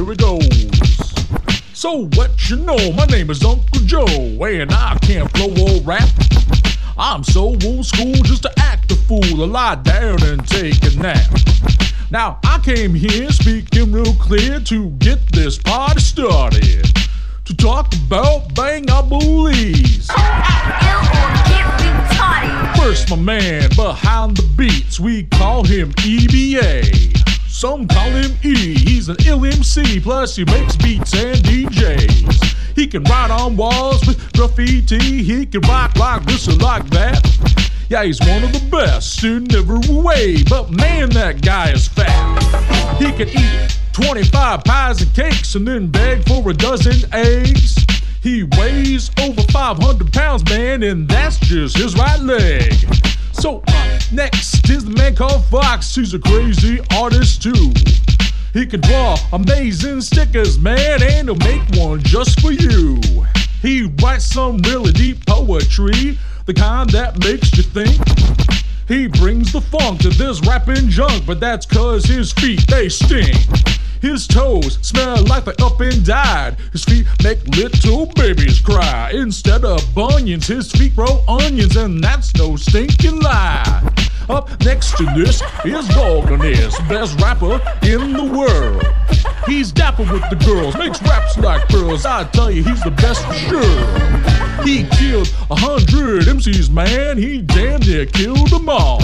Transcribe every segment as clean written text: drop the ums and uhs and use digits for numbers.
here it goes. So what you know, my name is Uncle Joe, and I can't flow or rap. I'm so old school just to act a fool, lie down and take a nap. Now I came here speaking real clear to get this party started, to talk about bang-a-boolies. First, my man behind the beats, we call him EBA. Some call him E, he's an ill MC, plus he makes beats and DJs. He can write on walls with graffiti, he can rock like this or like that. Yeah, he's one of the best in every way, but man, that guy is fat. He can eat 25 pies and cakes and then beg for a dozen eggs. He weighs over 500 pounds, man, and that's just his right leg. So up next is the man called Fox. He's a crazy artist too. He can draw amazing stickers, man, and he'll make one just for you. He writes some really deep poetry, the kind that makes you think. He brings the funk to this rapping junk, but that's cause his feet, they stink. His toes smell like they up and died. His feet make little babies cry. Instead of bunions, his feet grow onions, and that's no stinking lie. Up next to this is Golganis, best rapper in the world. He's dapper with the girls, makes raps like pearls. I tell you, he's the best for sure. He killed 100 MCs, man. He damn near killed them all.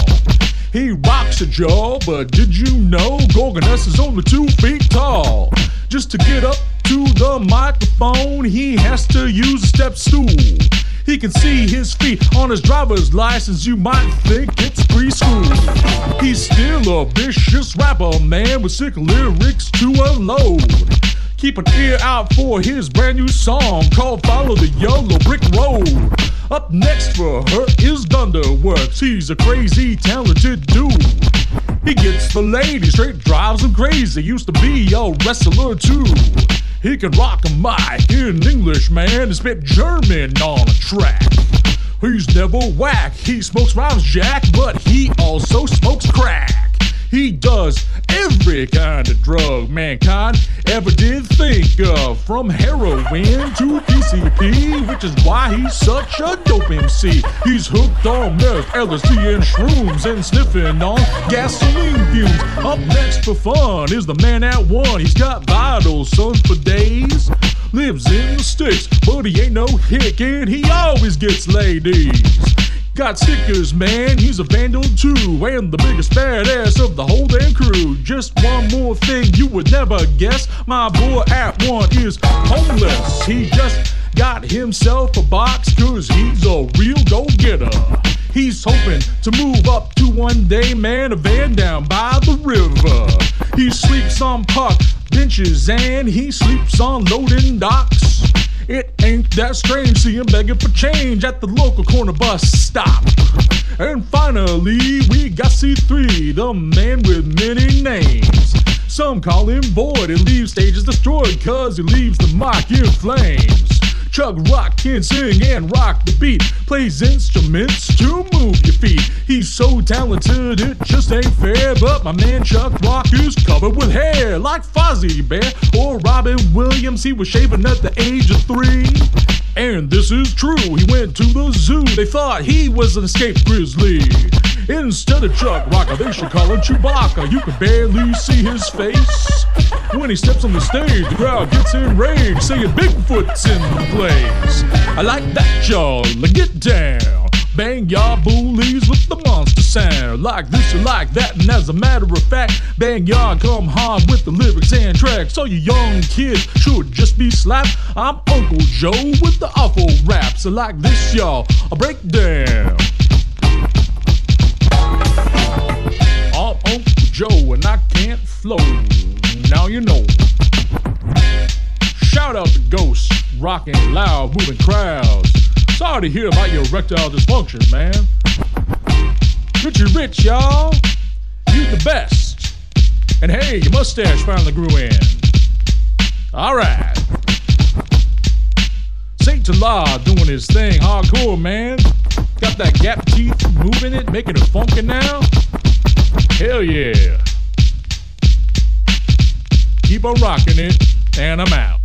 He rocks a jaw, but did you know Golganis is only 2 feet tall? Just to get up to the microphone, he has to use a step stool. He can see his feet on his driver's license, you might think it's preschool. He's still a vicious rapper, man, with sick lyrics to unload. Keep an ear out for his brand new song called Follow the Yellow Brick Road. Up next for her is Thunderworks. He's a crazy talented dude. He gets the ladies straight, drives them crazy. Used to be a wrestler too. He can rock a mic in English, man, and spit German on a track. He's never whack, he smokes rhymes jack, but he also smokes crack. He does every kind of drug mankind ever did think of, from heroin to PCP, which is why he's such a dope MC. He's hooked on meth, LSD, and shrooms, and sniffing on gasoline fumes. Up next for fun is the man at one. He's got vitals, son, for days. Lives in the sticks, but he ain't no hick, and he always gets ladies. Got stickers, man, he's a vandal too, and the biggest badass of the whole damn crew. Just one more thing you would never guess, my boy at one is homeless. He just got himself a box, cause he's a real go-getter. He's hoping to move up to one day, man, a van down by the river. He sleeps on park benches and he sleeps on loading docks. It ain't that strange, see him begging for change at the local corner bus stop. And finally, we got C3, the man with many names. Some call him Void and leave stages destroyed, cause he leaves the mic in flames. Chuck Rock can sing and rock the beat, plays instruments to move your feet. He's so talented, it just ain't fair, but my man Chuck Rock is covered with hair, like Fozzie Bear or Robin Williams. He was shaving at the age of 3. And this is true, he went to the zoo. They thought he was an escaped grizzly. Instead of Chuck Rocker, they should call him Chewbacca. You can barely see his face. When he steps on the stage, the crowd gets enraged, saying Bigfoot's in the place. I like that, y'all, get down. Bang y'all bullies with the monster sound. Like this or like that, and as a matter of fact, bang y'all come hard with the lyrics and tracks. So you young kids should just be slapped. I'm Uncle Joe with the awful raps. So like this, y'all, I'll break down. I'm Uncle Joe and I can't flow. Now you know. Shout out to Ghost, rocking loud, moving crowds. Sorry to hear about your erectile dysfunction, man. Richie Rich, y'all. You the best. And hey, your mustache finally grew in. Alright. Saint Tala doing his thing hardcore, man. Got that gap teeth, moving it, making it funky now. Hell yeah. Keep on rocking it. and I'm out.